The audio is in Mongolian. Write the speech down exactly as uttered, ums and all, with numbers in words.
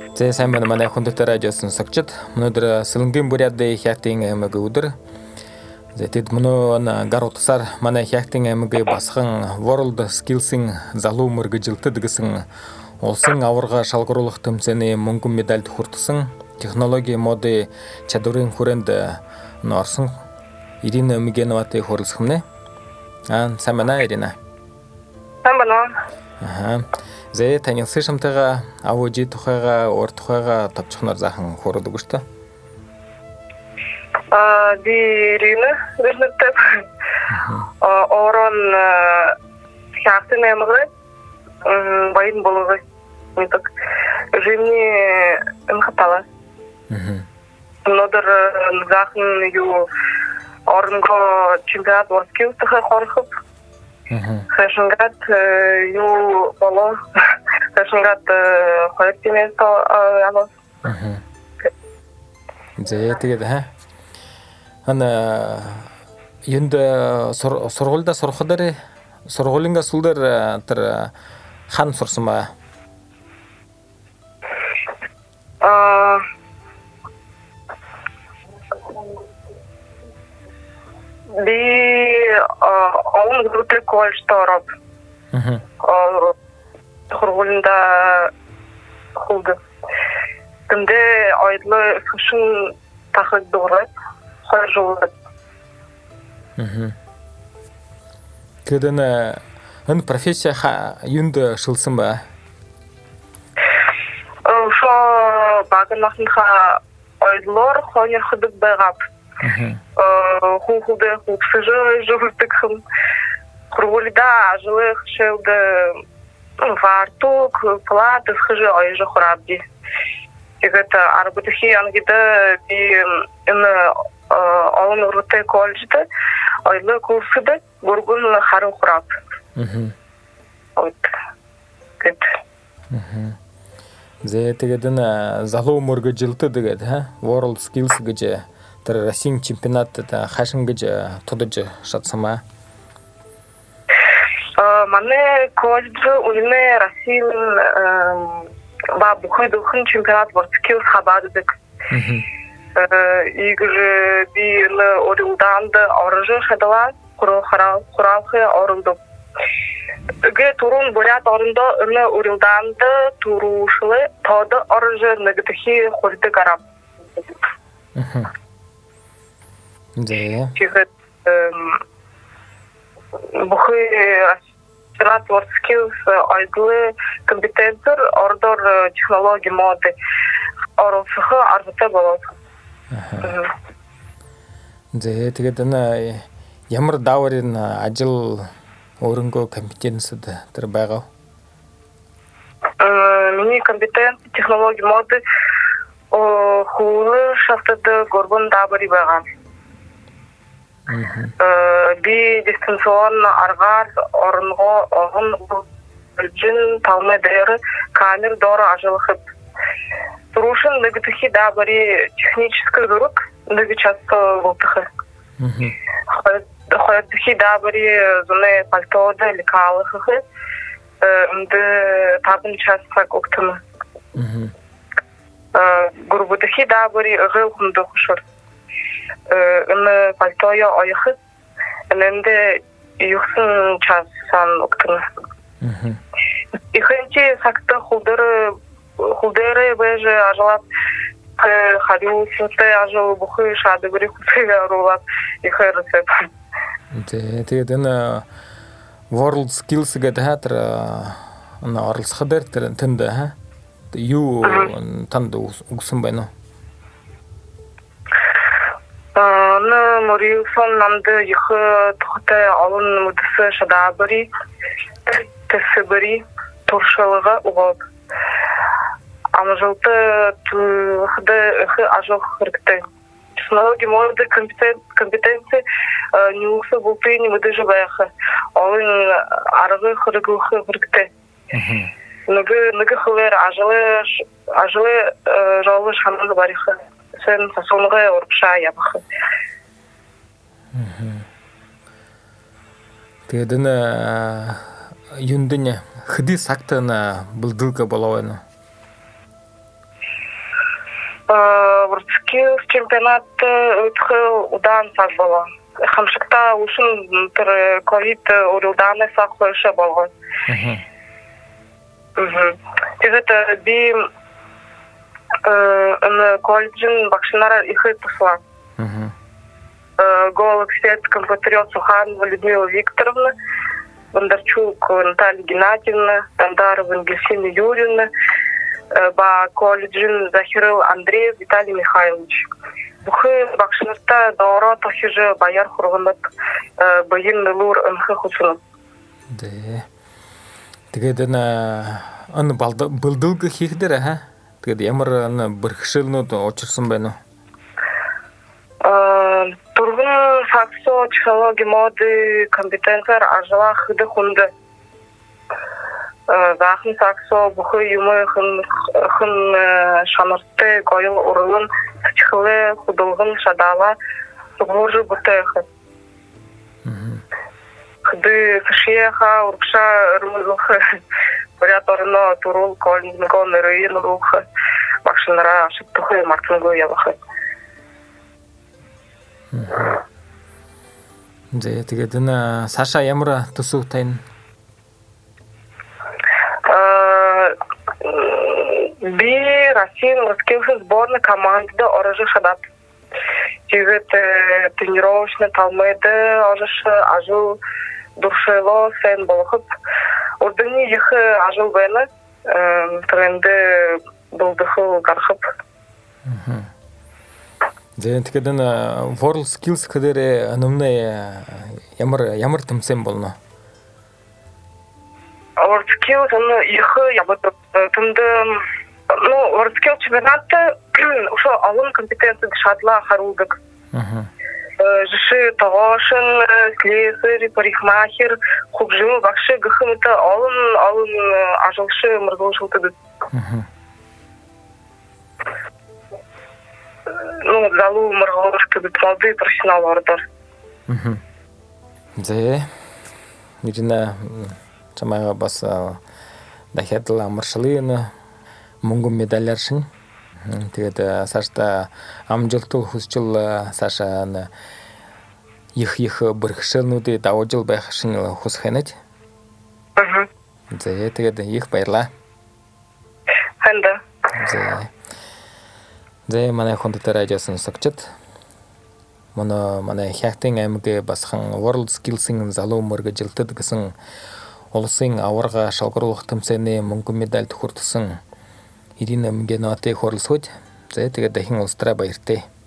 Зэ сайн байна манай хүндэт радиосын согчд. Өнөөдөр Сэлэнгийн бүрядын хятадын аймаг өдөр. Зэ тэд мөнөө гар утсаар манай хятадын аймаг басхан World Skills-ийн залуу мөргөжилтөд гэсэн улсын аварга шалгаруулах тэмцээний мөнгөн медальд хүртсэн технологи модын чадварын хүрээнд орсон Ирина Мигеноватай хуралцахнэ. Аа сайн байна Ирина. Сайн байна. Аа. Зэ таны сэшмтэйга авужи тухайга ор тухайга тавчхнаар захан хурал өгөөч та. Аа би Ирина Вернеттэй. Аа орон хятадын аймагт баян болгоо. Мэдээ. Живни эмхтала. Мм. Өнөөдөр захан юу орнго чемпионат ворскил тахаа хорхоп. Мм. Хэшнгат юу болоо. Хэшнгат хоёртимээс аа. Мм. Зэ тэгээд хаа. Ана юунд сургуульда сурахаар сургуулинга сүлдэр тэр хан сурсан ба. Аа би он группе колсторов. Мм. Аа сургуулинда хулд. Тэмдэ ойлоо фэшн тахад дурат хожуулаад. Мм. Тэдэн энэ профессия юунд шилсэн ба? Шо багнахнха ойлоор хоньерхдаг байгаад. Мм. Аа хухудэ хухсэж жуулдаг хм. Хургулда ажлах шэлдэ фартук плат схэж ойж хурабди. Тэгээд арбатхи ангида би энэ он уртэ колжда ойлоо курсд гургун харан хураб. Мм. Вот. Гэт. Мм. Зэ тэгээд энэ залуу мөргөжилтөд тэгээд ха World Skills гэж тэр Российн чемпионатад хашин гэж тудаж шатсамаа. А манай коллеж үнэ Российн ба бүхэн дөхөн чемпионат World Skills хабаадаг. Мм. Игэр би энэ орилданд орж хадваа хуруу хараа хураахы орондо. Гэ турун бурят орондо энэ орилданд турушлы тод орж нэгдэхи хурдаг араб. Мм. Зэ. Тэгээд бүхэн чемпионат World Skills айглы компетентер ордор технологи моды оросхо аргатай болоод. Зэ тэгээд энэ ямар дааврын ажил өөрөнгөө компетенцэд тэр байгаа. Э миний компетенц технологи моды о хууль шафтад горбон дааври байгаа. Мм. Э би дистанцион аргаар орнгоо огон жин талмедэр камер дор ажлахып. Турушин нэгдэхи дааври технический групп нэг часто болтох. Мм. Хоёрдохи дааври зуны пальтод лекалах. Э энд табын частак октом. Мм. Э группдохи дааври гылхымды хушур. Энэ пальтоё оёхт энэнде юхсэн часан октон. Мм. Ихэнчи сакта худэр худэрэ бэж ажлап хадиустэй ажил бүхий шадгэрийг хүсэвэруулаад ихэрсэ. Тэ тэгээд энэ World Skills гэдэг хатар энэ оролцох дээр тэр тэнд ха юу танд үгсэн байна уу? Аа нэ мориусон намд их тухтай олон мэдсэн шадабри тэсбри туршалга угод. Амжалта хадэ их ажил хэрэгтэй. Технологи моды компетент компетенции нюксы бупи не мэдэж байх. Олон арга хэрэгөх хэрэгтэй. Нэг нэг хөвөр ажил ажил рол шамал барих. Сэн сасонгаа урагшаа явах. Тэгээд энэ юундын хэдий сагт на булдылга болоо байна. World Skills чемпионаты өтхі удан сақ болған. Хамшықта ұшын бір ковид урылданы сақ қойшы болған. Тегіті би колледжін бақшынара ихы тұсла. Гол эксперт компатериот Суханова Людмила Викторовна, Бондарчук Наталья Геннадьевна, Тандарова Ангельсина Юрьевна, ба колледжин Захирыл Андреев Виталий Михайлович. Бухы бақшынырта даура тахижы баяр құрғынып, байын нылур үнхі құсынып. Тегеден аны бұлдылғы хейдер, ха? Тегеді емір аны біркішіліні очырсын бәйну? Тургун факсо психология моды компетенциялар ажыла хыды хунды. Захын саксо бухы юмы хын шанырты койыл урылын сычхылы худылғын шадала сугужы бұтайхы. Хыды сышеха уркша рымызылхы поряд орыно турул колын рыйын урылхы бақшынара ашыптықы мартынгы ялахы. Зе тегеден Саша ямыра тусу тайын? Би Россия морских сборной команды оружи шадат. Тегед тренировочный талмайды оружи ажыл душело сен болохып. Ордыни ехы ажыл бәні тренді бұлдықы қарқып. Зен тегеден World Skills кедері анымны ямыр тымсен болны? World Skills оны ехы ябыды тымды. Ну, World Skills чемпионаты ушо алым компетенции шатла харулдык. Жиши тоғашын, слесарь, парикмахер, хубжымы бақшы гыхымыты алым алым ажылшы мырзылшылтыды. Ну, залу мырзылшылтыды молодые профессионаллардар. Зе, ирина чамаға баса дахетіл амыршылыйыны мұңгым медаляршын. Тегеді Сашта амжылтыл хұсчыл Саша их-их бірхшылнуды дауыжыл байқышын хұсхайнет. Зе, тегеді их байырла. Хэнда. Зе. Зе, мана хондыты радиосын сұқчыт. Мұны мана хяқтың әмігі басқан World Skills'ың залу мұрғы жылтыдығысын олысың ауырға шалғырлық тымсәне мұңгым медаль тұқыртысың. Ирина мге нате хорл суть, за это дахин олстра байрте.